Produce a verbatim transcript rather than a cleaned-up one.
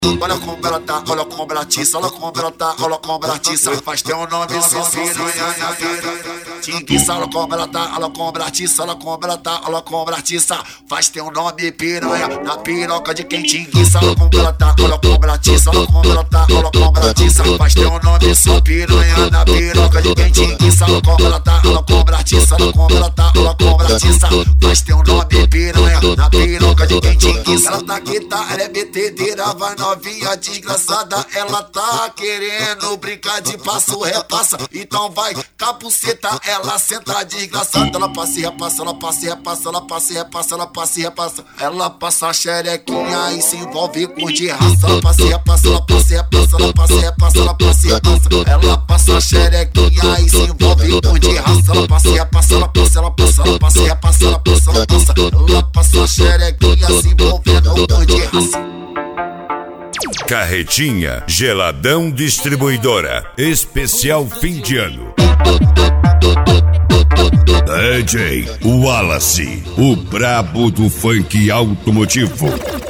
Olha como ela tá, olha como ela atiça, olha como ela tá, olha como ela atiça. Faz teu nome, só piranha, piranha. Tinguiça, olha como ela tá, olha como ela atiça, olha como ela tá, olha como ela atiça. Faz teu nome, piranha, na piroca de quem tinguiça. Olha como ela tá, olha como ela atiça, olha como ela tá, olha como ela atiça. Faz teu nome, só piranha, na piroca de quem tinguiça. Olha como ela tá, olha como ela atiça, olha como ela tá, olha como ela atiça. Faz teu nome, piranha, na piroca de quem tinguiça. Ela tá que tá, ela é betedeira, vai novinha desgraçada. Ela tá querendo brincar de passo, repassa. Então vai, capuceta, ela senta desgraçada. Ela passa e repassa, ela passa e repassa, ela passa e repassa, ela passa e repassa. Ela passa a xerequinha e se envolve com de raça. Ela passa e repassa, ela passa e repassa, ela passa e repassa, ela passa e repassa. Ela passa a xerequinha e se envolve com de raça. Ela passa e repassa, ela passa, ela passa, ela passa e repassa, ela passa, ela passa. Ela passa a xerequinha se envolvendo com de raça. Carretinha Geladão Distribuidora, especial fim de ano. D J Wallace, o brabo do funk automotivo.